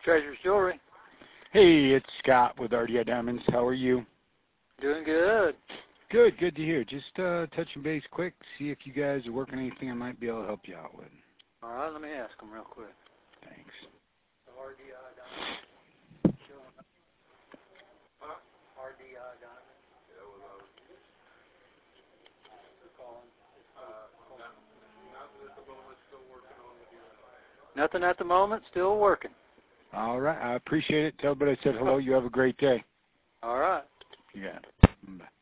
Treasures Jewelry. Hey, it's Scott with RDI Diamonds. How are you? Doing good. Good to hear. Just touching base quick, see if you guys are working anything I might be able to help you out with. All right, let me ask them real quick. Thanks. RDI Diamonds. RDI Diamonds. Nothing at the moment, still working. All right, I appreciate it. Tell everybody I said hello. You have a great day. All right. Yeah. Bye.